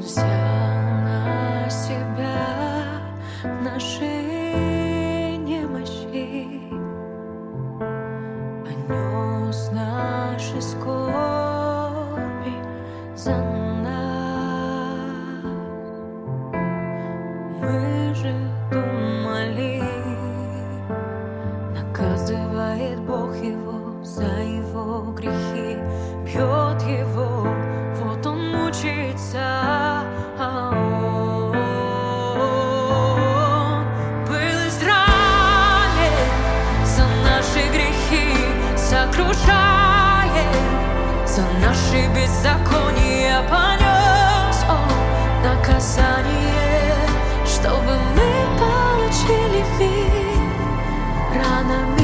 взял на себя наши немощи, понес наши скорби за нас. Мы же думали, наказывает Бог его за его грехи, бьет его, вот он мучается, а он был изранен за наши грехи, сокрушает за наши беззакония, понес он наказание, чтобы мы получили мир ранами.